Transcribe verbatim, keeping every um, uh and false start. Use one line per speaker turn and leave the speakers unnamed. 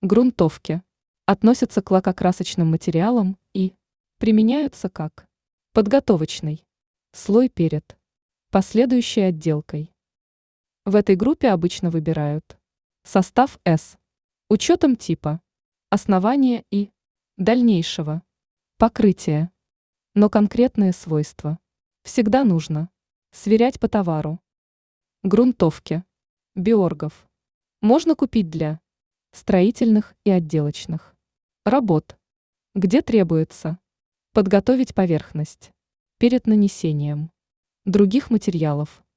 Грунтовки относятся к лакокрасочным материалам и применяются как подготовочный слой перед последующей отделкой. В этой группе обычно выбирают состав С учетом типа, основания и дальнейшего покрытия, но конкретные свойства всегда нужно сверять по товару. Грунтовки Биоргов можно купить для строительных и отделочных работ, где требуется подготовить поверхность перед нанесением других материалов.